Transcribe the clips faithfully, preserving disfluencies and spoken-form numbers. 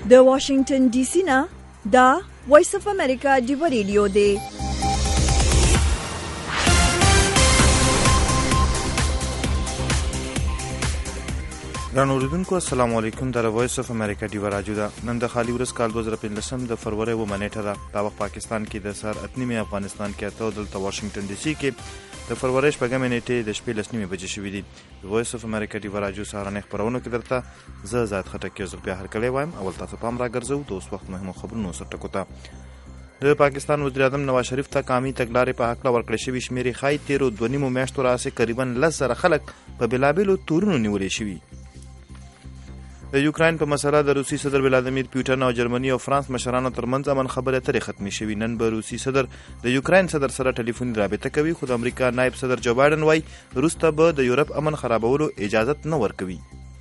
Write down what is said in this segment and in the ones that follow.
د واشنگټن ډي سي نه دا وایس اف امریکا دی ریډیو دی. ګرانو اوریدونکو السلام علیکم. د وایس اف امریکا دی راډیو دا نن د خالی ورځ کال دوه زره پنځلس د فروری و منېټه ده. دا وخت پاکستان کې د سر اتنیمه، افغانستان کې اته، دلته واشنگټن ډي سي کې د فروری شپږمې نیټې د شپې لس نیمې بجې شوې دي. د وایس اف امریکا دی راډیو سهارنۍ خبرونه کې درته زه زاد خټک یو ځل بیا هرکلی وایم. اول تاسو پام راګرځو د اوس وخت مهمو خبرونو سره ټکو ته. د پاکستان وزیر اعظم نواز شریف ته قومي تګلارې په حق ورکړې شوې شمیرې ښایي تیرو دوه نیمو میاشتو راهیسې تقریبا لس زره خلک په بېلابېلو تورونو نیولې شوي. د یوکراین په مسله د روسي صدر ولادیمیر پوتین او جرمني او فرانس مشرانو ترمنځ امن خبرې اترې ختمې شوې. نن به روسي صدر د یوکراین صدر سره ټلیفوني رابطه کوي، خو د امریکا نایب صدر جو بایدن وایي وروسته به د یورپ امن خرابولو اجازه نه ورکوي.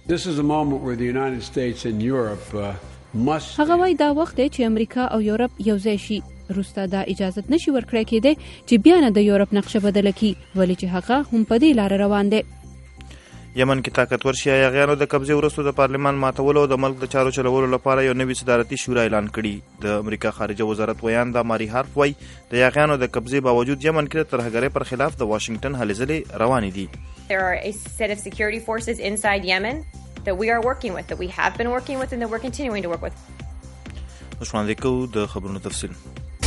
هغه وایي دا وخت دی چې امریکا او یورپ یوځای شي. وروسته دا اجازه نشي ورکړی کېدی چې بیا نه د یورپ نقشه بدله کړي، ولې چې هغه هم په دې لاره روان دی. یمن کې طاقتور شیعیانو د قبضې وروسته د پارلمان ماتولو او د ملک د چارو چلولو لپاره یو نوی صدارتي شورا اعلان کړي. د امریکا خارجه وزارت ویاندا ماری هارف وایي د یاغیانو د قبضې باوجود یمن کې د ترهګرۍ پر خلاف د واشنگټن هلې ځلې روانې دي. There are a set of security forces inside Yemen that we are working with, that we have been working with and that we're continuing to work with. اوس وړاندې کوو د خبرونو تفصیل.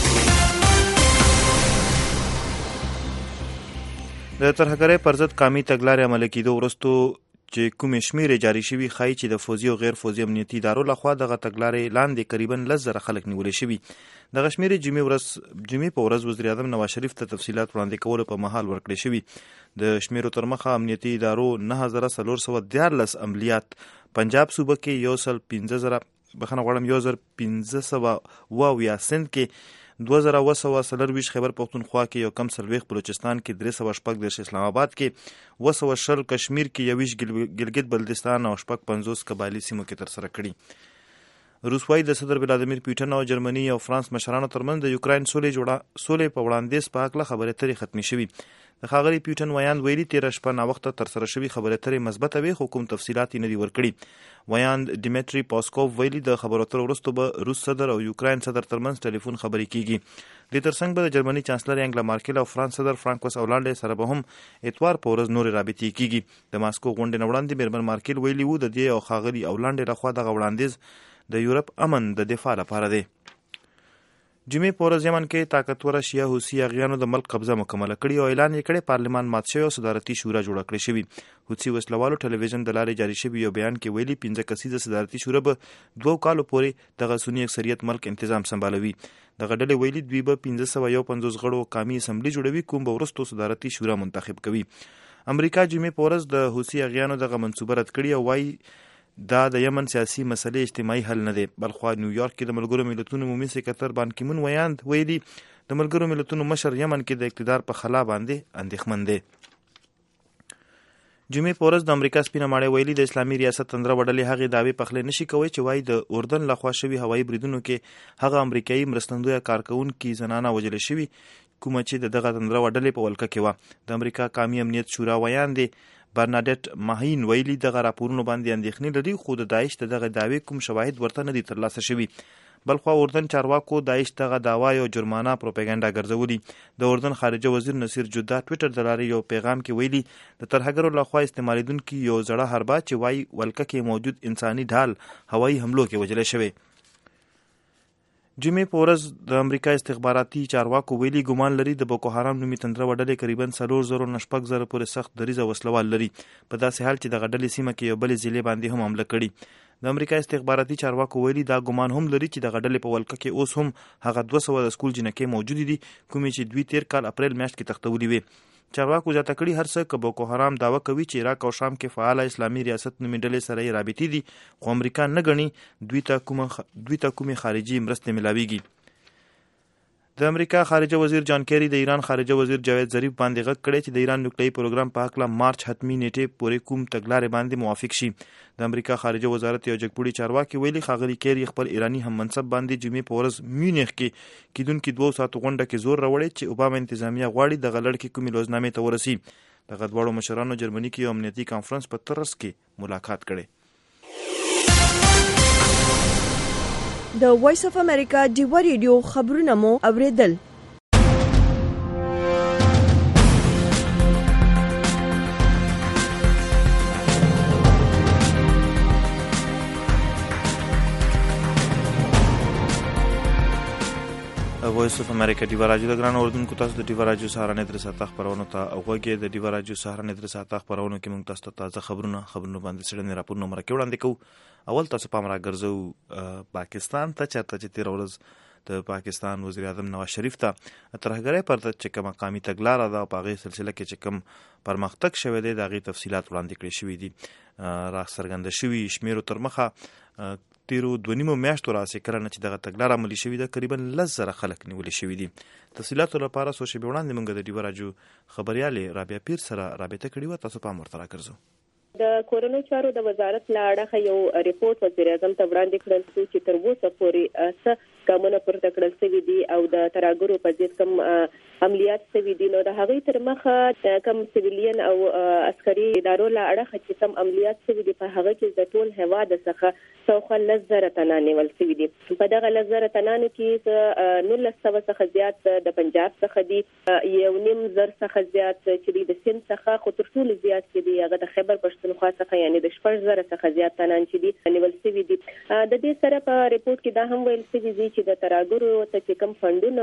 د ترهګرۍ پر ضد قومي تګلارې عملي کېدو وروسته چې کومې شمیرې جاري شوي ښایي چې د فوزي او غیر فوزي امنیتي ادارو لخوا دغه تګلارې لاندې قریبا لس زره خلک نیولې شوي. دغه شمیرې جمعې ورځ جمعې په ورځ وزیر اعظم نواز شریف ته تفصیلات وړاندې کولو په مهال ورکړې شوي. د شمیرو تر مخه امنیتي ادارو نه زره څلور سوه دیارلس عملیات پنجاب صوبه کې یو سل پنځه زره بخښنه غواړم یو زر پنځه سوه اوه اویا سند کې دوه زره اوه سوه څلرویشت خیبر پښتونخوا کې یو کم څلوېښت بلوچستان کې درې سوه شپږ دېرش اسلام آباد کې اوه سوه شل کشمیر کې یوویشت ګلګت بلتستان او شپږ پنځوس قبایلي سیمو کې ترسره کړي. روس وایي د صدر ولادیمیر پوتین او جرمني او فرانس مشرانو ترمنځ د یوکراین سولې په وړاندیز په هکله خبرې اترې ختمې شوي. د ښاغلي پوتین ویاند ویلي تېره شپه ناوخته ترسره شوي خبرې اترې مثبته وې، خو کوم تفصیلات یې نه دي ورکړي. ویاند ډیمیټري پاسکوف ویلي د خبرو اترو وروسته به روس صدر او یوکراین صدر ترمنځ ټلیفون خبرې کیږي. دې ترڅنګ به د جرمني چانسلر انګلا مارکل او فرانس صدر فرانکوس اولانډ سره به هم اتوار په ورځ نورې رابطې کیږي. د ماسکو غونډې نه وړاندې میرمن مارکل ویلي وو د دې او ښاغلي اولانډ لخوا دغه وړاندیز د یورپ امن د دفاع لپاره دی. جمعې په ورځ یمن کې طاقتوره شیعه حوثي یاغیانو د ملک قبضه مکمله کړې او اعلان یې کړی پارلمان مات شوی او صدارتي شورا جوړه کړې شوې. حوثي وسلوالو ټلویزیون د لارې جاري شوي یو بیان کې ویلي پنځه کسیزه صدارتي شورا به دوو کالو پورې دغه سني اکثریت ملک انتظام سمبالوي. دغه ډلې ویلي دوی به پنځه سوه یو پنځوس غړو قومي اسمبلي جوړوي، کوم به وروستو صدارتي شورا منتخب کوي. امریکا جمعې په ورځ د حوثي یاغیانو دغه منصوبه رد کړې او وایي دا د یمن سیاسي مسلې اجتماعي حل نه دی. بلخوا نیویارک کې د ملګرو ملتونو عمومي سکرتر بان کی مون ویاند ویلي د ملګرو ملتونو مشر یمن کې د اقتدار په خلا باندې اندېښمن دی. جمعې په ورځ د امریکا سپینه ماڼۍ ویلي د اسلامي ریاست تندره وډلې هغې دعوې پخلی نشي کوی چې وایي د اردن لخوا شوي هوایي بریدونو کې هغه امریکایي مرستندویه کارکوونکي زنانه وژلې شوي کومه چې د دغه تندره وډلې په ولکه کې وه. د امریکا قومي امنیت شورا ویاندې برناډټ ماهین ویلي دغه راپورونو باندې اندېښنې لري، خو د داعش د دغه دعوې کوم شواهد ورته نه دي ترلاسه شوي. بلخوا اردن چارواکو داعش دغه دعوا یو جرمانه پروپاګاندا ګرځولي. د اردن خارجه وزیر نصیر جودا ټویټر د لارې یو پیغام کې ویلي د ترهګرو لخوا استعمالیدونکي یو زړه حربه چې وایي ولکه کې موجود انساني ډال هوایي حملو کې وژلی شوی. جمعې په ورځ د امریکا استخباراتي چارواکو ویلي ګمان لري د بوکو حرام نومي تندره وډلې قریبا څلور زرو نه شپږ زره پورې سخت دریځه وسلوال لري، په داسې حال چې دغه ډلې سیمه کې یو بلې ضلعې باندې هم حمله کړي. د امریکا استخباراتي چارواکو ویلي دا ګمان هم لري چې دغه ډلې په ولکه کې اوس هم هغه دوه سوه د سکول جنکۍ موجودې دي کومې چې دوی تیر کال اپریل میاشت کې تختولې وې. چارواکو زیاته کړي هر څه که بوکو حرام دعوه کوي چې عراق او شام کې فعاله اسلامي ریاست نومې ډلې سره یې رابطې دي، خو امریکا نه ګڼي دوی ته کومې خارجي مرستې ملاویږي. د امریکا خارجه وزیر جان کیری د ایران خارجه وزیر جاوید ظریف باندې غږ کړی چې د ایران نوکلي پروګرام په هکله مارچ حتمی نیټې پورې کوم تګلارې باندې موافق شي. د امریکا خارجه وزارت یو جګپوړي چارواکي ویلي ښاغلي کیری خپل ایرانی هم منصب باندې جمعې په ورځ میونخ کې کیدونکي دوه ساعتو غونډه کې زور راوړی چې اوباما انتظامیه غواړي دغه لړ کې کومې لوزنامې ته ورسي. دغه دواړو مشرانو جرمني کې یو امنیتي کانفرنس په ترڅ کې ملاقات کړی. د وایس اف امریکا ډیوا ریډیو خبرونه مو اوریدل. وایس اف امریکا ډیوا راډیو د ګران اوردونکو تاسو د ډیوا راډیو سهارنې درې ساعته خبرونه ته اوغوږی د ډیوا راډیو سهارنې درې ساعته خبرونه کې موږ تاسو ته تازه خبرونه خبرونه باندې سړنې راپورونه مرکه وړاندې کوو. اول تاسو پام راګرځو پاکستان ته چرته چې تیر ورځ د پاکستان وزیر اعظم نواز شریف ته ترهګرۍ پر چې کوم مقامي تګلاره ده په هغې سلسله کې چې کوم پرمختګ شوی دی د هغې تفصیلات وړاندې کړي شوي دي. را څرګنده شوي شمیرو تر مخه تیرو دوه نیمو میاشتو راهیسې کله نه چې دغه تګلاره عملي شوې ده قریبا لس زره خلک نیولي شوي دي. تفصیلاتو لپاره څو شېبې وړاندې موږ د ډیوا راډیو خبریالې رابعه پیر سره رابطه کړې وه. تاسو پام ورته راګرځو. د کورنۍ چارو د وزارت له اړخه یو ریپورت وزیر اعظم ته وړاندې کړل شو چې تر اوسه پورې څه ګامونه پورته کړل شوي دي او د ترهګرو په ضد کوم عملیات شوي دي. نو د هغې تر مخه کوم سیویلین او عسکري ادارو له اړخه چې کوم عملیات شوي دي په هغه کې د ټول هېواد څخه شاوخوا لس زره تنان نیول شوي دي. په دغه لس زره تنانو کې نولس سوه څخه زیات د پنجاب څخه دي، یو نیم زر څخه زیات چې د سند څخه، خو تر ټولو زیات چې دي هغه د خیبر پښتونخوا څخه یعنې د شپږ زره څخه زیات تنان چې دي نیول شوي دي. د دې سره په ریپورت کې دا هم ویل شوي دي چې د ترهګرو ته چې کوم فنډونه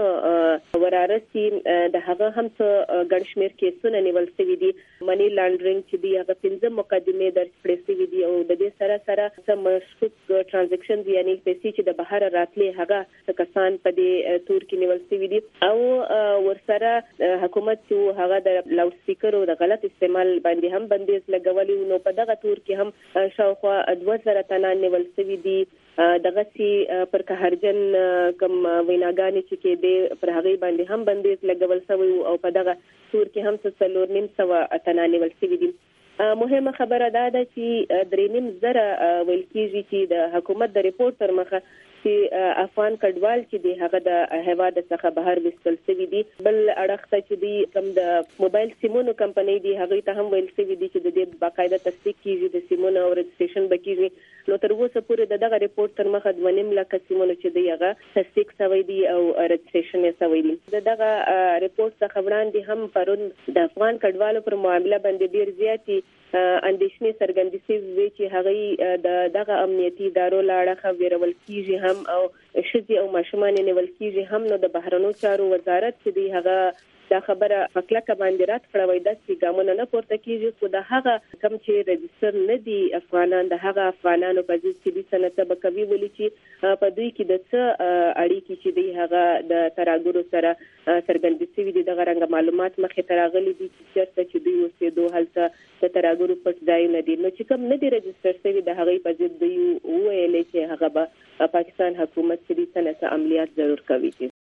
ورارسي د هغه هم څه ګڼ شمېر کیسونه نیول شوي دي. منی لانډرینګ چې دي هغه پنځه مقدمې درج کړې شوي دي او د دې سره سره څه مشکوک ټرانزیکشن یعنې پیسې چې د بهر راتلې هغه کسان په دې تور کې نیول شوي دي. او ورسره حکومت چې هغه د لاوډ سپیکرو د غلط استعمال باندې هم بندیز لګولي، نو په دغه تور کې هم شاوخوا دوه زره تنان نیول شوي دي. دغه سي پر قهرجن کوم ویناګانې چې کېدې پر هغې باندې هم بندیز لګول شوی او په دغه تور کې هم څلور نیم سوه تنان نیول شوي دي. مهمه خبره دا ده چې درې نیم زره ویل کېږي چې د حکومت د ریپورت تر مخه چې افغان کډوال چې دی هغه د هېواد څخه بهر ویستل شوي دي. بل اړخ ته چې دی کوم د موبایل سیمونو کمپنۍ دي هغوی ته هم ویل شوي دي چې د دې باقاعده تصدیق کېږي، د سیمونو او رجسټریشن به کېږي. نو تر اوسه پورې د دغه ریپورت تر مخه دوه نیم لکه سیمونو چې دی هغه تصدیق شوی دي او رجسټریشن یې شوی دي. د دغه ریپورت څخه وړاندې هم پرون د افغان کډوالو پر معامله باندې ډېر زیاتې اندېښنې څرګندې شوې وې چې هغوی د دغه امنیتي ادارو له اړخه ویرول کېږي هم او ښځې او ماشومان یې نیول کېږي هم. نو د بهرنیو چارو وزارت چې دی هغه دا خبره په کلکه باندې رد کړه، وایي داسې ګامونه نه پورته کېږي، خو د هغه کوم چې رجسټر نه دي افغانان د هغه افغانانو په ضد چې دي سنته به کوي ولي چې په دوی کې د څه اړیکې چې دی هغه د ترهګرو سره څرګندې شوي دي. دغه رنګه معلومات مخې ته راغلي دي چې چېرته چې دوی اوسېدو هلته د ترهګرو پټ ځایونه دي. نو چې کوم نه دي رجسټر شوي د هغوی په ضد دوی وویلې چې هغه به پاکستان حکومت چې دي سنته عملیات ضرور کوي.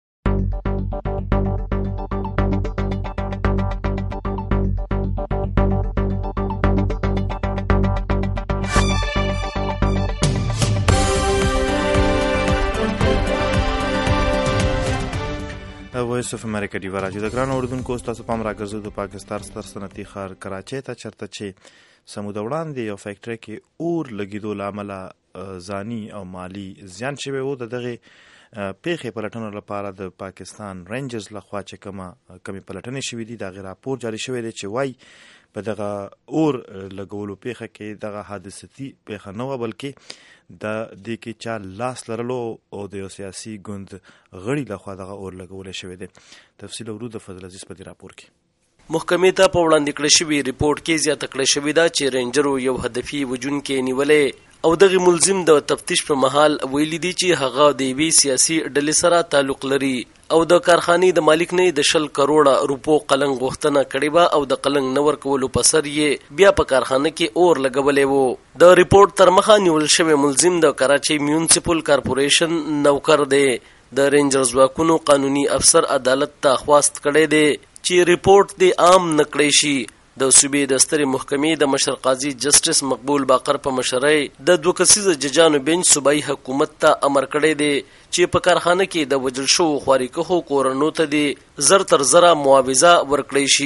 وایس اف امریکا ډیوا راډیو د ګران اوردونکو تاسو پام راګرځو د پاکستان ستر صنعتي ښار کراچۍ ته چرته چې سموده وړاندې یو فیکټرۍ کې اور لګېدو له امله ځاني او مالي زیان شوی و. د دغې پیښې پلټنو لپاره د پاکستان رینجرز لخوا چې کومه کمې پلټنې شوي دي د هغې راپور جاري شوی دی چې وایي په دغه اور لګولو پیښه کې دغه حادثتي پیښه نه وه بلکې د دې کې چا لاس لرلو او د یو سیاسي ګوند غړي لخوا دغه اور لګولی شوی دی. تفصیل ورو د فضل عزیز په دې راپور کې. محکمې ته په وړاندې کړی شوي ریپورټ کې زیاته کړی شوې ده چې رینجرو یو هدفي وژونکی نیولی او دغه ملزم د تفتیش په مهال ویلي دي چې هغه د یوې سیاسي ډلې سره تعلق لري او د کارخانې د مالک نه د شل کروڑه روپو قلنګ غوښتنه کړې وه او د قلنګ نه ورکولو په سر یې بیا په کارخانه کې اور لګولی و. د ریپورټ تر مخه نیول شوی ملزم د کراچۍ میونسپل کارپوریشن نوکر دی. د رینجر ځواکونو قانوني افسر عدالت ته خواست کړی دی چې ریپورټ دې عام نه کړی شي. د صوبې د سترې محکمې د مشر قاضي جسټس مقبول باقر په مشرۍ د دوه کسیزه ججانو بنچ صوبایي حکومت ته امر کړی دی چې په کارخانه کې د وژل شوو خوارېکښو کورنو ته دې زر تر زره معاوضه ورکړی شي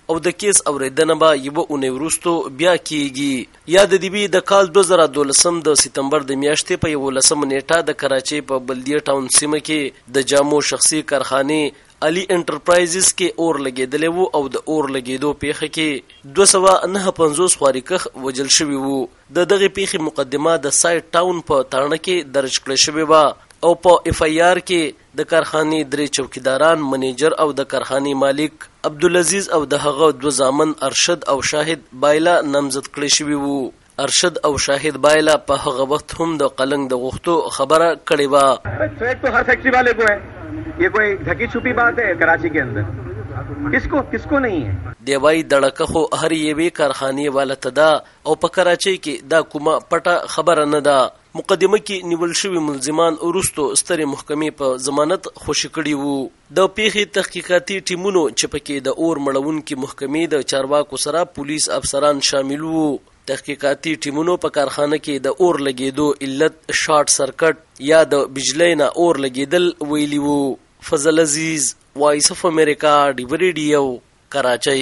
او د کیس اوریدنه به یوه اونۍ وروستو بیا کیږي. یا د دې د کال دوه زره دولسم د سپتمبر د میاشتې په یولسمه نیټه د کراچۍ په بلدیه ټاون سیمه کې د جامو شخصي کارخانې علي انټرپرایزز کې اور لګېدلی وو او د اور لګېدو پیښه کې دوه سوه نهه پنځوس خوارکخ وجل شوي وو. د دغې پیښې مقدمه د سایټ ټاون په تاڼه کې درج کړې شوې وه او په اف ای آر کې د کارخانې درې چوکیداران، منیجر او د کارخانې مالک عبدالعزیز او د هغه دوه زامن ارشد او شاهد بایله نامزد کړي شوي وو. ارشد او شاهد بایله په هغه وخت هم د قلنګ د غوښتو خبره کړې وه. یہ کوئی ڈھکی چھپی بات ہے کراچی کے اندر، کس کو کس کو نہیں ہے. دیوای دړکه خو هر یوې کارخانې والا ته ده او په کراچۍ کې دا کومه پټه خبره نه ده. مقدمه کې نیول شوي ملزمان وروستو سترې محکمې په ضمانت خوشي کړي وو. د پیښې تحقیقاتي ټیمونو چې پکې د اور مړونکي محکمې د چارواکو سره پولیس افسران شامل وو. تحقیقاتي ټیمونو په کارخانه کې د اور لګېدو علت شارټ سرکټ یا د بجلی نه اور لګېدل ویلي وو. فضل عزیز، وایس اف امریکا، ډیو ریډیو، کراچۍ.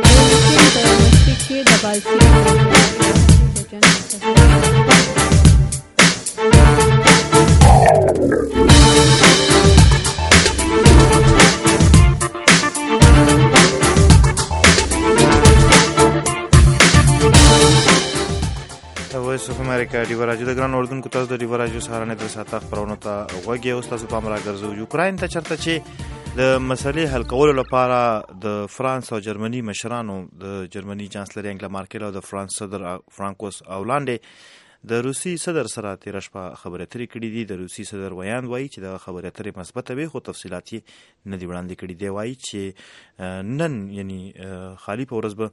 وایس اف امریکا ډیو راډیو د ګران اردوونکو تاسو د ډیو راډیو سهارنې د ساعته خپرونو ته غوږ یې. اوس تاسو پام راګرځوو یوکراین ته چېرته چې د مسلې حل کولو لپاره د فرانس او جرمني مشرانو، د جرمني چانسلر انګلا مارکل او د فرانس صدر فرانکوس هولانډ د روسي صدر سره تېره شپه خبرې اترې کړي دي. د روسي صدر ویاند وایي چې د خبرې اترې مثبته وي، خو تفصیلات یې نه دي وړاندې کړي. دی وایي چې نن یعنی خالي په ورځ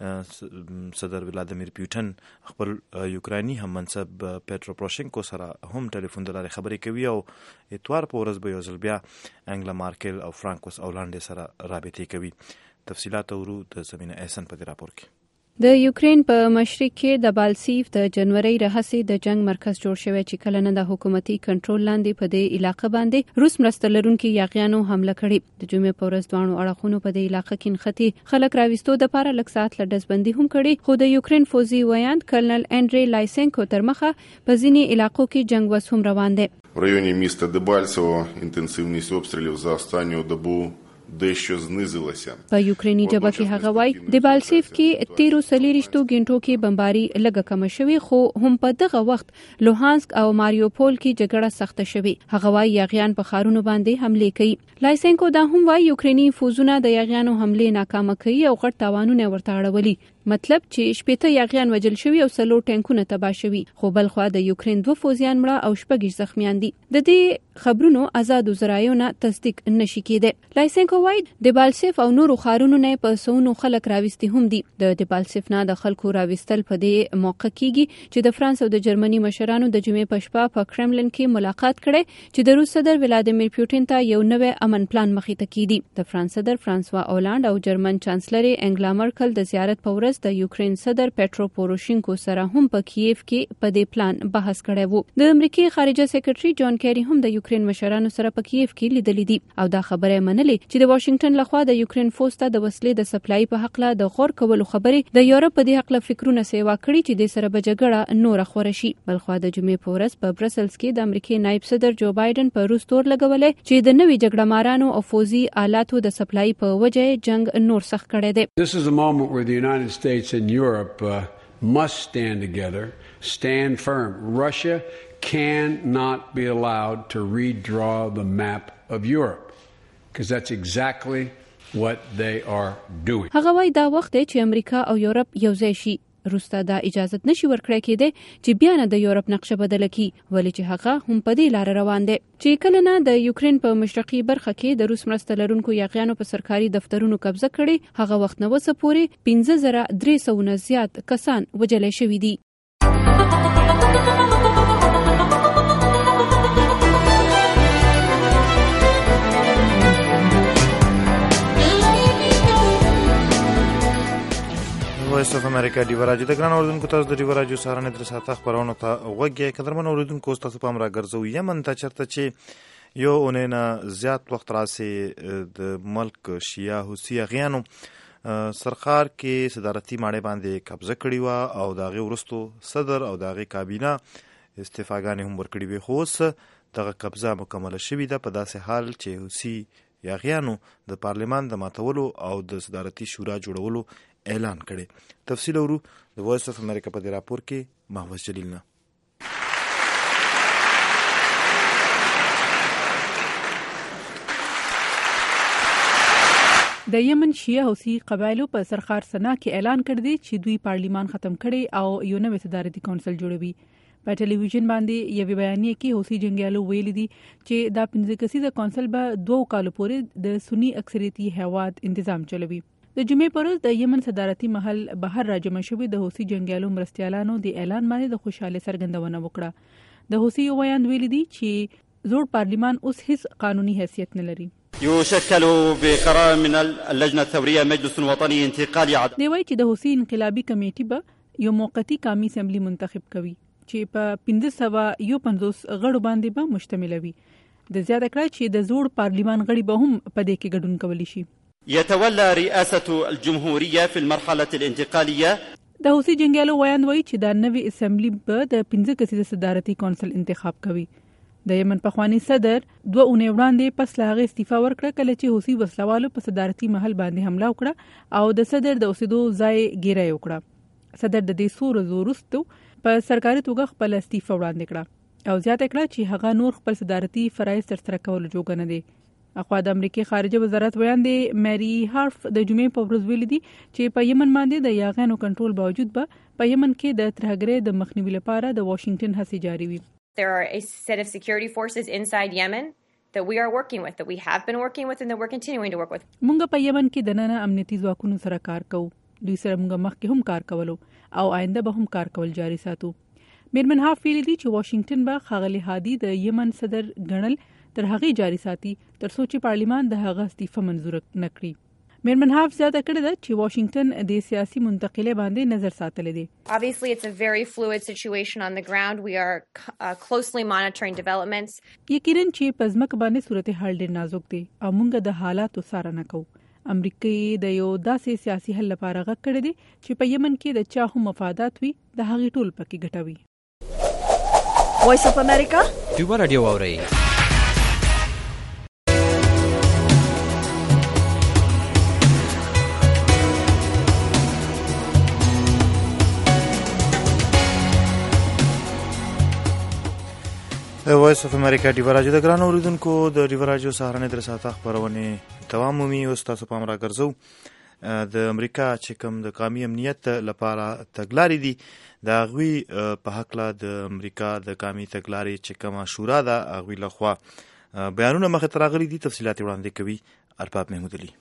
به صدر ولادیمیر پیوټن خپل یوکراني هم منصب پیټرو پروشینکو سره هم ټلیفون د لارې خبرې کوي او اتوار په ورځ به یو ځل بیا انګلا مارکل او فرانکوس هولانډ سره رابطې کوي. تفصیلات اورو د زمینه احسن په دې راپور کې. د یوکرین په مشرق کې د بالسیف د جنوري راهیسې د جنگ مرکز جوړ شوی چې کله نه د حکومتي کنټرول لاندې په دې علاقې باندې روس مرسته لرونکي یاغیانو حمله کړې. د جمعې په ورځ دواړو اړخونو په دې علاقې کې نښتې خلک راوستو دپاره لږ ساعت له ډزبندي هم کړې، خو د یوکرین فوزي ویاند کرنل انډری لایسنکو تر مخه په ځینې علاقو کې جنگ وس هم روان دی. В районі міста Дебальцево інтенсивність обстрілів за останню добу дещо знизилася. په یوکرینی ژبه کې هغه وایي د بالسیف کې تیرو څلېرویشتو غنټو کې بمباري لږه کمه شوې، خو هم په دغه وخت لوهانسک او ماریوپول کې جګړه سخته شوې. هغه وایي یاغیان په ښارونو باندې حملې کوي. لایسنکو دا هم وایي یوکرینی فوزونه د یاغیانو حملې ناکامه کوي او غټ تاوانونه ورته اړولي. مطلب چې شپېته یاغیان وجل شوي او څلور ټینکونه تباه شوي، خو بل خوا د یوکرین دوه فوزیان مړه او شپږ زخمیان دي. د دې خبرونو آزادو ذرایعو نه تصدیق نشي کېدی. لایسنکو وایي د بالسیف او نورو ښارونو نه په سونو خلک راوستي هم دي. د د بالسیف نه د خلکو راوستل په دې موقع کېږي چې د فرانس او د جرمني مشرانو د جمعې په شپه په کرملن کې ملاقات کړی چې د روس صدر ولادیمیر پیوټین ته یو نوی امن پلان مخې ته کېږي. د فرانس صدر فرانسوا هولانډ او جرمن چانسلر انګلا مارکل د زیارت په ورځ د یوکرین صدر پیټرو پوروشینکو سره هم په کیف کې په دې پلان بحث کړی وو. د امریکای خارجه سکرټري جان کیری هم د یوکرین مشرانو سره په کیف کې لیدلې دي او دا خبره منلې چې د واشنگټن لخوا د یوکرین فوز ته د وسلې د سپلای په حق له د غور کولو خبرې د یورپ په دې حق له فکرونه سیوا کړي چې د سره به جګړه نور خوره شي. بلخوا د جمعې په ورځ په برسلز کې د امریکای نائب صدر جو بایدن په روس تور لګولې چې د نوي جګړه مارانو او فوزي آلاتو د سپلای په وجه جنگ نور سخت کړی دی. This is a moment where the United States and Europe uh, must stand together, stand firm. Russia cannot be allowed to redraw the map of Europe because that's exactly what they are doing. هغه وایي دا وخت دی چې امریکا او یورپ یو ځای شي. روس ته دا اجازت نشي ورکړی کېدی چې بیا نه د یورپ نقشه بدله کړي، ولې چې هغه هم په دې لاره روان دی چې کله نه د یوکرین په مشرقي برخه کې د روس مرسته لرونکو یاغیانو په سرکاري دفترونو قبضه کړي، هغه وخت نه وسه پورې پنځه زره درې سوه نه زیات کسان وجلی شوي دي. وایس اف امریکا ډیو راډیو د ګران اردوونکو تاسو د ډیو راډیو سهارنې تر ساعته خپرونو ته غوږ یې. قدرمن اردوونکو اوس تاسو پام راګرځوو یمن ته چېرته چې یو اونۍ نه زیات وخت راسې د ملک شیعه حوثي یاغیانو سرخار کې صدارتي ماڼۍ باندې قبضه کړې وه او د هغې وروستو صدر او د هغې کابینه استعفاګانې هم ورکړې وې، خو اوس دغه قبضه مکمله شوې ده په داسې حال چې حوثي یاغیانو د پارلمان د ماتولو او د صدارتي شورا جوړولو اعلان کړي. تفصیل اورو د وایس اف امریکا په دې راپور کې محوس جلیل نه. د یمن شیعه حوثي قبایلو په سرخار سنا کې اعلان کړ دی چې دوی پارلیمان ختم کړي او یو نوې صدارتي کونسل جوړوي. په ټلویزیون باندې یوې بیانیه کې حوثي جنګیالو ویلي دي چې دا پنځه کسیزه کونسل به دوه کالو پورې د سنی اکثریتي هیواد تنظیم چلوي. د جمعې پر ورځ د یمن صدارتي محل بهر راجمع شوي د حوثي جنګیالو مرستیالانو د اعلان باندې د خوشاله څرګندونه وکړه. د حوثي ویاند ویلي دي چې زوړ پارلیمان اوس هیڅ قانوني حیثیت نه لري. يشكل بقرار من اللجنة الثورية مجلس وطني انتقالي عدد. دی وایي چې د حوثي انقلابي کمیټې به یو موقتي قومي اسمبلی منتخب کوي چې په پنځه سوه یو پنځوس غړو باندې به مشتمل وي. د زیاته کړه چې د زوړ پارلیمان غړي به هم په دې کې ګډون کولی شي. يتولى رئاسة الجمهورية في المرحلة الانتقالية. د حوثي جنګیالو ویاند وایي چې دا نوې اسمبلی به د پنځه کسیزه صدارتي کونسل انتخاب کوي. د یمن پخوانی صدر دوه اونۍ وړاندې پس له هغې استعفا ورکړه کله چې حوثي وسلوالو په صدارتي محل باندې حمله وکړه او د صدر د اوسېدو ځای ګیره یې وکړه. صدر د دې څو ورځو وروسته په سرکاري توګه خپل استعفا وړاندې کړه او زیاته کړه چې هغه نور خپل صدارتي فرایض ترسره کولو جوګه نه دی. اخوا د امریکې خارجه وزارت ویاندې میری هارف د جمعې په ورځ ویلي دي چې په یمن باندې د یاغیانو کنټرول باوجود به په یمن کې د ترهګرۍ د مخنیوي لپاره د واشنگټن هڅې جاري وي. There are a set of security forces inside Yemen that we are working with, that we have been working with and that we're continuing to work with. مونږ په یمن کې د نن امنیتي ځواکونو سره کار کوو. دوی سره مونږ مخکې هم کار کولو او آینده به هم کار کول جاري ساتو. میرمن هاف ویلي دي چې واشنگټن به ښاغلي هادي د یمن صدر ګڼل تر هغې جاري ساتي تر څو چې پارلیمان د هغه استعفا منظور نه کړي. میرمن هاف زیاته کړې ده چې واشنگټن د سیاسي منتقلۍ باندې نظر ساتلی دی. Obviously it's a very fluid situation on the ground. We are uh, closely monitoring developments. یقینا چې په ځمکه باندې صورتحال ډېر نازک دی او موږ د حالاتو څارنه کوو. امریکا د یو داسې سیاسي حل لپاره غږ کړی دی چې په یمن کې د چا هم مفادات وي د هغې ټول پکې ګټوي. وایس اف امریکا دوی رادیو اورئ. وایس اف امریکا ډیو راجو د ګران اوریدونکو د ډیو راجو سهارنې در ساته خبرونه دوام مومي. اوس تاسو پام را ګرځو د امریکا چې کوم د قومي امنیت لپاره تګلارې دي د هغوی په هکله د امریکا د قومي تګلارې چې کومه شورا ده هغوی لخوا بیانونه مخې ته راغلي دي. تفصیلات وړاندې کوي ارباب محمود علي.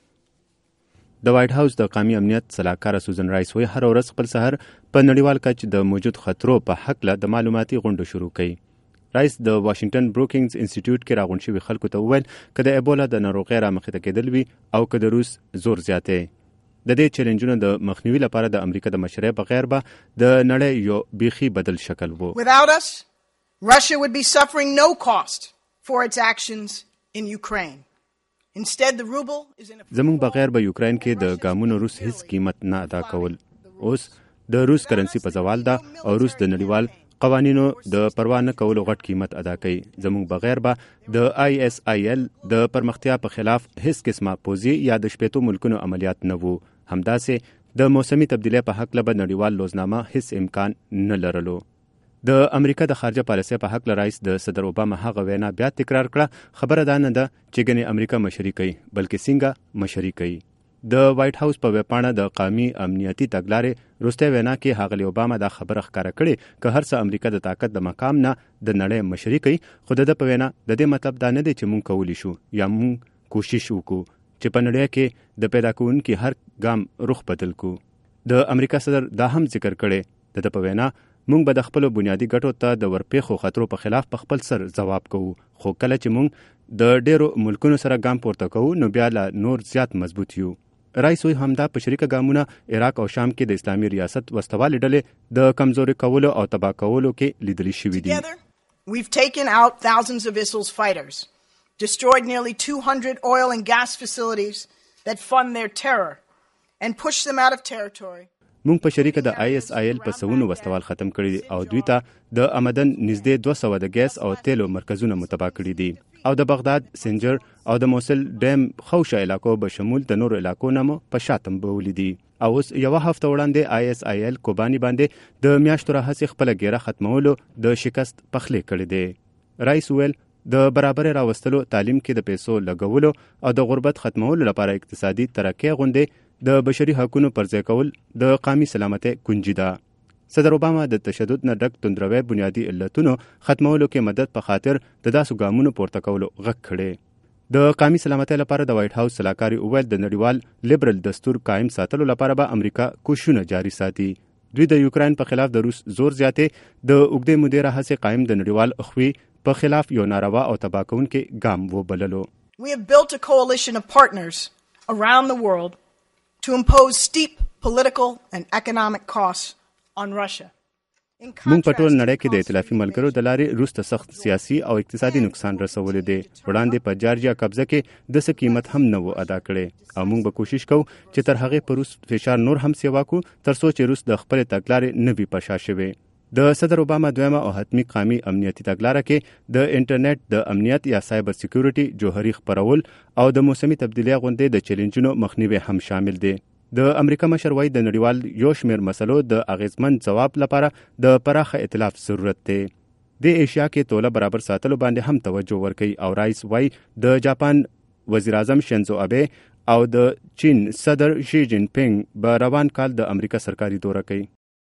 د وایټ هاوس د قومي امنیت سلاکار سوزن رایس وایي هر ورځ خپل سحر په نړیوال کچ د موجود خطرو په هکله د معلوماتي غونډو شروع کوي. رایس د واشنگټن بروکینګز انسټیټیوټ کې راغونډ شوي خلکو ته وویل که د ایبولا د ناروغۍ رامخې ته کېدل وي او که د روس زور زیاتې د دې چیلنجونو د مخنیوي لپاره د امریکا د مشرۍ بغیر به د نړۍ یو بیخي بدل شکل وو. Without us, Russia would be suffering no cost for its actions in Ukraine. Instead the ruble is in a زموږ بغیر به یوکرين کې د ګامونو روس هیڅ قیمت نه ادا کول. اوس د روس کرنسی په زوال ده او روس د نړیوال قوانینو د پروا نه کولو غټ قیمت ادا کوي. زموږ بغیر به د آی اس آی ال د پرمختیا په خلاف هیڅ قسمه پوزي یا د شپېتو ملکونو عملیات نه وو. همداسې د موسمي تبدیلی په حق له نړیوال لوزنامه هیڅ امکان نه لرلو. د امریکا د خارجه پالیسۍ په حق له رئیس د صدر اوباما هغه وینا بیا تکرار کړه خبره دا نه ده چې ګنې امریکا مشري کوي بلکې څنګه مشري کوي. د وایټ هاوس په ویبپاڼه د قومي امنیتي تګلارې وروستۍ وینا کې ښاغلي اوباما دا خبره ښکاره کړې که هر څه امریکا د طاقت د مقام نه د نړۍ مشري کوي خو د ده په وینا د دې مطلب دا نه دی چې موږ کولی شو یا موږ کوشش وکړو چې په نړۍ کې د پیدا کوونکي هر ګام رخ بدل کو. د امریکا صدر دا هم ذکر کړی د ده په وینا موږ به د خپلو بنیادي ګټو ته د ورپېښو خطرو په خلاف په خپل سر ځواب کوو خو کله چې موږ د ډېرو ملکونو سره ګام پورته کوو نو بیا لا نور زیات مضبوط یو. رئیس وی همدا په شریکه ګامونه عراق او شام کې د اسلامي ریاست وسوالې ډلې د کمزوري کولو او تباه کولو کې لیدل شوي دي. We've taken out thousands of ISIL's fighters, destroyed nearly two hundred oil and gas facilities that fund their terror, and push them out of territory. مونږ په شریکه د آی اس آی ال په سونو وسوال ختم کړی دي او دوی ته د آمدن نږدې دوه سوه د ګیس او تیلو مرکزونه متبا کړي دي او د بغداد، سنجر او د موصل ډیم خوشه علاقو به شمول د نورو علاقو نه مو په شاتم بولی دي. او اوس یو هفته وړاندې آی اس آی ال کوبانی باندې د میاشتو راهسې خپل ګیره ختمولو د شکست پخلې کړی دی. رئیس ویل د برابر راوستلو، تعلیم کې د پیسو لګولو او د غربت ختمولو لپاره اقتصادي ترقی غونډې د بشري حقوقو پرځای کول د قومي سلامتۍ کنجي ده. صدر اوباما د تشدد نه ډک توندروي بنیادی علتونو ختمولو کې مدد په خاطر د داسو ګامونو پورته کولو غږ کړی. د قومي سلامتۍ لپاره د وایټ هاوس سلاکاري اوویل د نړیوال لیبرل دستور قائم ساتلو لپاره به امریکا کوششونه جاري ساتي. دوی د یوکرين په خلاف د روس زور زیاتې د اوږدې مودې راهیسې قائم د نړیوال اخوي په خلاف یو ناروا او تباه کوونکی ګام وبللو. We have built a coalition of partners around the world to impose steep political and economic costs on Russia. مونږ په ټول نړۍ کې د ائتلافي ملګرو د لارې روس ته سخت سیاسي او اقتصادي نقصان رسولی دی. وړاندې په جارجیا قبضه کې د څه قیمت هم نه و ادا کړی او مونږ به کوشش کوو چې تر هغې په روس فشار نور هم سیوا کو تر څو چې روس د خپلې تګلارې نه وي په شا شوی. د صدر اوباما دویمه او حتمی قومي امنیتي تګلاره کې د انټرنیټ د امنیت یا سایبر سکیورټي جوهري خپرول او د موسمي تبدیلي غونډې د چیلنجونو مخنیوي هم شامل دي. د امریکا مشر وایي د نړیوال یو شمېر مسلو د اغیزمن ځواب لپاره د پراخه ائتلاف ضرورت دی. د ایشیا کې توله برابر ساتلو باندې هم توجه ورکوي او رئیس وایي د جاپان وزیر اعظم شینزو ابه او د چین صدر شي جین پینګ به روان کال د امریکا سرکاري دوره کوي.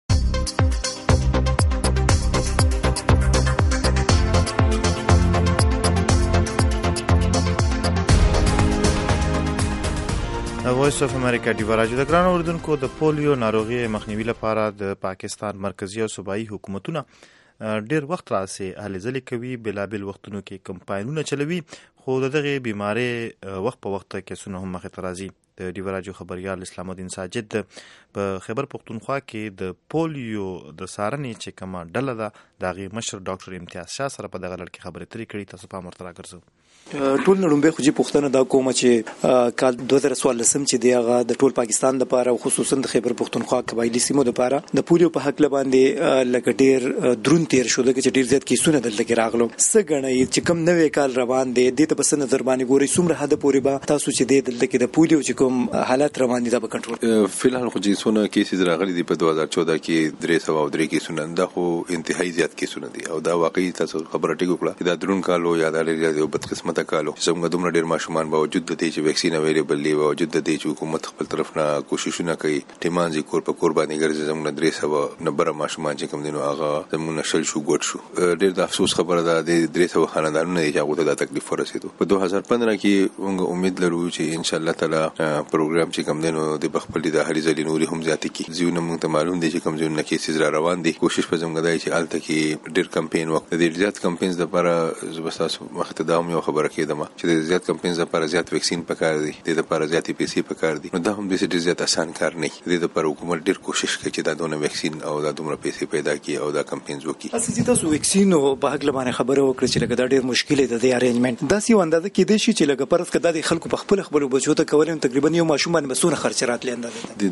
وایس اف امریکا دی راجو د ګران اوردونکو د پولیو ناروغي مخنیوي لپاره د پاکستان مرکزی او صوبایي حکومتونه ډیر وخت راسي هلې ځلې کوي، بلابل وختونو کې کمپاینونه چلوي، خو دغه بیماری وخت په وخت کې سونه هم مخې ته راځي. د دی راجو خبريال اسلام الدین ساجد په خیبر پختونخوا کې د پولیو د سارنې چې کومه ډله ده دغه مشر ډاکټر امتیاز شاه سره په دغه لړ کې خبرې ترې کړې. تاسو په مرتبه راګرځو ټول نړیوال خو چې پښتنه دا کومه چې کال دوه زره څوارلس چې دی هغه د ټول پاکستان لپاره او خصوصا د خیبر پختونخوا قبایلی سیمو لپاره د پولیو په حق لباندې لکه ډیر درون تیر شو چې ډیر زیات کیسونه دلته کې راغلو. څه غنئ چې کم نوې کال روان دی د ته بس نظر باندې ګوري څومره حد پورې به تاسو چې د دلته کې د پولیو چې کوم حالات روان دي دا به کنټرول فلحال خو چې څونه کیسز راغلي دي په دوه هزار چودہ کې درې سوه او درې کیسونه دا خو انتهایی زیات کیسونه دي او دا واقعي تاسو خبره ټیک وکړه دا درون کالو یا دا لري یو بد قسمته کالو څنګه دومره ډیر ماشومان باوجود د دې چې ویکسین اویلیبل دی باوجود د دې چې حکومت خپل طرف نه کوششونه کوي ټیمانځي کور په کور باندې ګرځي زموږ درې سوه نبره ماشومان چې کوم دي نو هغه زموږ شل شو ګوت شو. ډیر د افسوس خبره ده د درې سوه خاندانونو چې هغه ته دا تکلیف ورسېدو. په دوه هزار پندرہ کې موږ امید لرو چې ان شاء الله تعالی پروګرام چې کوم دی نو د بخپل د هرې ځلې نوري هم زیات کی ځونه موږ ته معلوم دي چې کوم ځونه کې سیز را روان دي. کوشش په زموږ دی چې الته کې ډیر کمپاین وخت د زیات کمپاینز لپاره زبستاس مخ ته دا یو خبره کېدم چې د زیات کمپاینز لپاره زیات ویکسین پکار دي د لپاره زیات پیسې پکار دي نو دا هم د زیات آسان کار نه دی. د لپاره حکومت ډیر کوشش کوي چې دا دونه ویکسین او دا دومره پیسې پیدا کړي او دا کمپاینز وکړي. اساسي تاسو ویکسین او په حق لمانه خبره وکړه چې لکه دا ډیر مشکل دی د ارینجمنت دا سی اندازه کې دی چې لکه پرس کده د خلکو په خپل خپل بچو ته کولم تقریبا یو ماشوم باندې مسونه خرچ راتلی اندازه د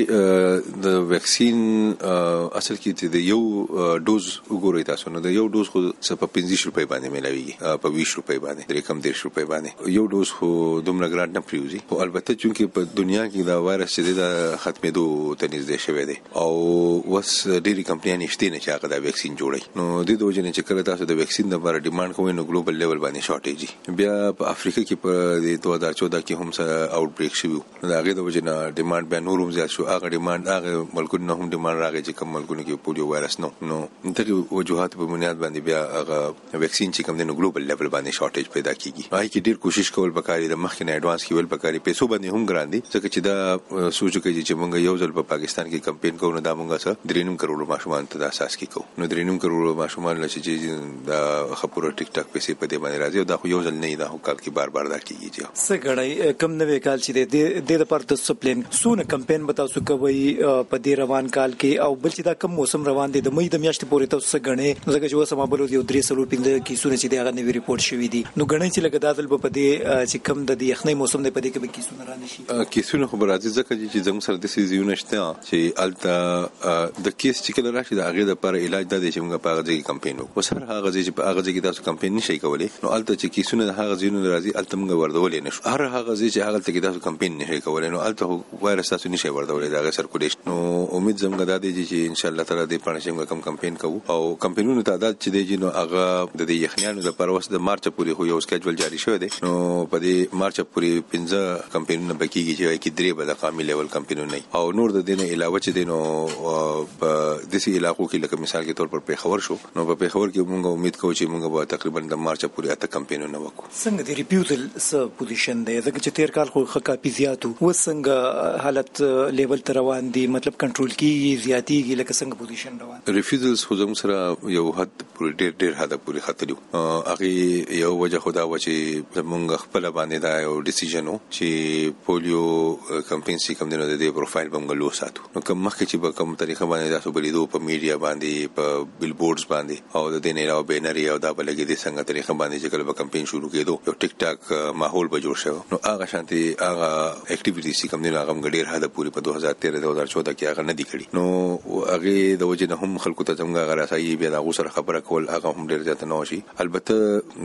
دې د ویکسین اصل کې د یو ډوز وګورئ تاسو نو د یو ډوز خو په پنځه روپۍ باندې ملاويږي په بیس روپۍ باندې درې کم دیرش روپۍ باندې یو ډوز خو دومره ګران نه پریوزي. خو البته چې په دنیا کې دا وایرس چې د ختمېدو ته نږدې شوی دی او وس ډېری کمپنیانې شته نه چې هغه دا ویکسین جوړي نو د دوه جنې چې کله تاسو د ویکسین لپاره ډیماند کوئ نو ګلوبل لیول باندې شارټیج بیا په افریقا کې په دوه هزار چودہ کې هم سره آوټ بریک شوی نو هغه د وجه نه ډیماند بیا نور هم زیات شو. هغه ډیماند هغه ملکونو نه هم ډیماند راغی چې کوم ملکونو کې پولیو وایرس نو نو دغه وجوهات په بنیاد باندې بیا هغه ویکسین چې کوم د ګلوبل لیول باندې شارټیج پیدا کیږي. هغه کې ډیر کوشش کول پکاري د مخکې نه ایڈوانس کیول پکاري پیسو باندې هم ګران دي ځکه چې دا سوچ کوي چې موږ یو ځل په پاکستان کې کمپاین کوو نو دا موږ سره درې نیم کروڑ ماشومان ته د اساس کې کوو نو درې نیم کروڑ ماشومان لچې چې دا خبره ټیک ټاک پیسې په دې باندې راځي او دا خو یو ځل نه دا کال کې بار بار دا کیږي. څه غړای کم نوې کال چې د د لپاره د سپلین سونه کمپاین به تاسو کوي په دې روان کال کې او بل چې دا کم موسم روان دي د مې د میاشتې پورې تاسو څه غړې ځکه چې وسه مابلو دی درې سلو پنځه کیسونه چې دا غنوي ریپورت شوې دي نو غنی چې لکه دادل په دې چې کم د یخنۍ موسم دی په دې کې به کیسونه را نشي کیسونه خو راځي ځکه چې زموږ سره د سيزونه شته چې الته د کیس چې کله راشي د هغه لپاره علاج د دې چې موږ په هغه ځای کې کمپاین وکړو وسره هغه ځای چې په هغه ځای کې تاسو کمپاین نشئ کولای نو الته چې کیسونه د هغه ځایونو راځي الته موږ وردولې نشو هر هغه ځای چې هغه ته کې تاسو کمپاین نشئ کولای نو الته وایرس تاسو نشئ وردولې دا سرکولیشن نو امید زموږ د دې چې ان شاء الله تعالی دې پړنه چې موږ کم کمپاین کوو او کمپاینونو تعداد چې دی نو هغه د دې یخنیانو لپاره وس د مارچ پورې خو یو سکیجول جاری شوی دی نو په دې مارچ پورې پنځه کمپاینونه بکیږي چې کې درې بل قامي لیول کمپاینونه او نور د دې نه علاوه چې دی نو په داسې علاقو کې لکه مثال کې تور پر پیښور شو نو په پیښور کې موږ امید کوو چې موږ به تقریبا د مارچ پورې اته کمپاینونه وکړو څنګه دی ریپیوټل س پوزیشن دی ځکه چې تیر کال خو خکا پی زیاتو و څنګه حالت لیول تر روان دي مطلب کنټرول کیږي زیاتیږي لکه څنګه پوزیشن روان ریفیوزلز خو زموږ سره یو حد پورې ډېر ډېر حد پورې خطرېو هغه یو وجه خدا و چې زمونږ خپل باندې دا یو ډیسیژن و چې پولیو کمپین سي کوم دنه د دې پروفایل بنګلو ساتو نو کوم مخکې چې په کوم طریقه باندې تاسو بلیدو په میډیا باندې په بیل بورډز باندې او د دې نه علاوه بینر او دا بلګې د څنګه طریقه باندې چې کله کمپین شروع کېدو یو ټیک ټاک ماحول به جوړ شو نو هغه شانتي هغه اکټیویټی سي کوم دنه هغه ډېر حد پورې په دوه هزار تیرہ دوه هزار چودہ کې هغه نه دی کړی نو هغه د وجه نه هم خلکو ته څنګه غراځي بیا دا غوسه خبره کول هغه هم ډېر زیات نه وشي البته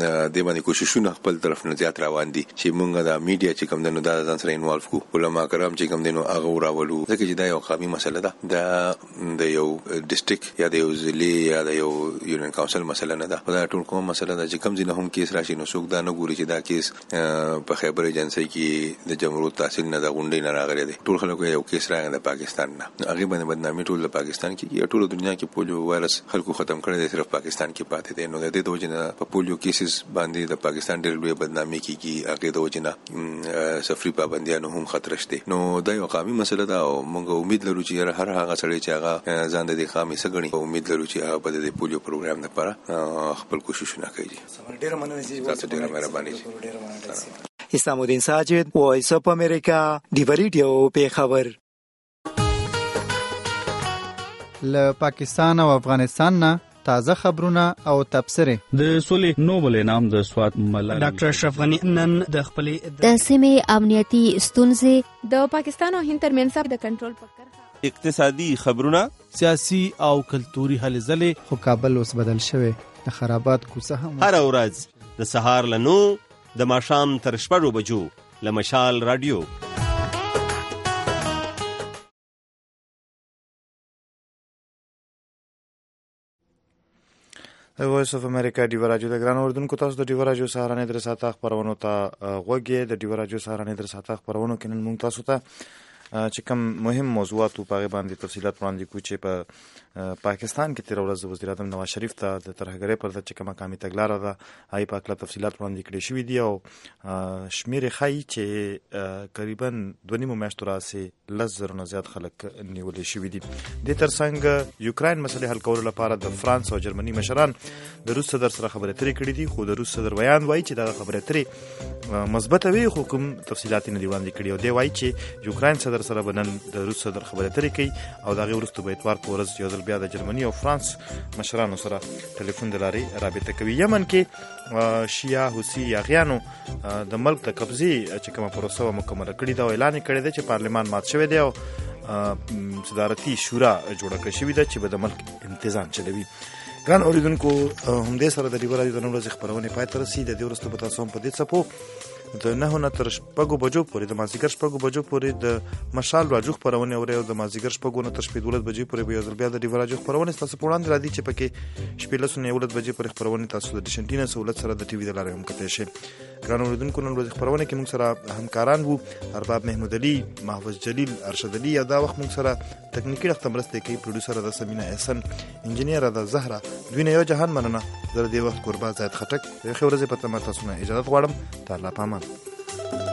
د باندې کوششونه خپل طرف نه زیات روان دي چې مونږ د میډیا چې کوم دنو دا ځان سره انوالو کو علما کرام چې کوم دنو هغه راولو ځکه چې دا یو قومي مسله ده دا د یو ډیسټریکټ یا د یو ضلع یا د یو یونین کونسل مسله نه ده دا ټول کوم مسله ده چې کوم ځینه هم کیس راشي نو څوک دا نه ګوري چې دا کیس په خیبر ایجنسی کې د جمهوریت تحصیل نه د غونډې نه راغلي دي ټول خلکو یو کیس راغی د پاکستان نه هغه باندې بدنامي ټول د پاکستان کې ټول دنیا کې پولیو وایرس خلکو ختم کړی دی صرف پاکستان کې پاتې دی نو د دې د وجه نه په پولیو کیسز باندې د پاکستان ډېر لوی بدنامي کیږي هغه د وجه نه سفري پابندیانو هم خطر شته نو دا یو قومي مسله ده او موږ امید لرو چې هر هغه سړی چې هغه ځان د قومي سګړي امید لرو چې هغه په دې پولیو پروګرام لپاره خپل کوششونه کوي ډېر مننه چې تاسو ډېر مهرباني اسلام الدین ساجد وایس اپ امریکا دی ریډیو په خبر له پاکستان او افغانستان نه تازه خبرونه او تبصره د سولې نوبل انعام د سوات ملالۍ ډاکټر اشرف غنی نن د خپلې د سیمې امنیتي ستونزې د پاکستان او هند ترمنځ د کنټرول فکر اقتصادي خبرونه سیاسي او کلتوري هلې ځلې خو کابل اوس بدل شوی د خرابات کوڅه هم هر ورځ د سهار له نو د ماښام تر شپږو بجو له مشال رادیو د وایس اف امریکا ډیو راډیو د ګران اردوونکو تاسو د ډیو راډیو سهارنې در ساته خبرونو ته غوږی د ډیو راډیو سهارنې در ساته خبرونو کې نن موږ تاسو ته چې کوم مهم موضوعات په هغه باندې تفصيلات وړاندې کوو چې په پاکستان کې تیر ورځ وزیر اعظم نواز شریف ته د ترهګرۍ پر ضد چې کومه قامي تګلاره ده هغه په اړه تفصيلات وړاندې کړې شوې دي او شمیر خای چې تقریبا دوه نیمه میاشتو راځي لزر نه زیات خلک نیول شوې دي د ترڅنګ یوکرين مسلې حل کولو لپاره د فرانس او جرمني مشران د روس صدر سره خبرې اترې کړې دي خو د روس صدر بیان وایي چې دا خبرې اترې مثبت وي خو کوم تفصيلات نه دی وړاندې کړي او دی وایي چې یوکرين صدر سره بنن د روس صدر خبرې اترې کوي او دا غي ورسته به اتوار په ورځ یو ځل بیا د جرمني او فرانس مشرانو سره ټلیفون د لارې رابطه کوي یمن کې شیعه حوثي یاغیانو د ملک د قبضې چې کومه پروسه مکمل کړې دا اعلان کړی دی چې پارلمان مات شوی دی او صدارتي شورا جوړه کړې شوې ده چې به د ملک تنظیم چلوي ګران اوریدونکو هم دې سره د ډیو راډیو د نن ورځې خبرونه پای ته رسیدي د ورسته په تاسو په دې څپو د نه نه تر شپږو بجو پورې د مازیګر شپږو بجو پورې د مشال راجو خبرونه اوري او د مازیګر شپږو نه تر شپږ دولت بجې پورې به یو بیا د ډیو راجو خبرونه تاسو په وړاندې را دي چې پکې شپږ لسونه یولت بجې پورې خبرونه تاسو د شنټینه سہولت سره د ټي وي د لارې هم کته شي ګران اوریدونکو نن ورځې خبرونه کې موږ سره همکاران وو ارباب محمود علي محفوظ جلیل ارشد علي یا دا وخت موږ سره تکنیکی وخت مرسته کوي پروډوسر د سمینا احسن انجنیر د زهرا دوی نه یو جهان مننه در دې وخت قربا زید خټک خو ورځې په تمه تاسو نه اجازه غواړم تعالی پامان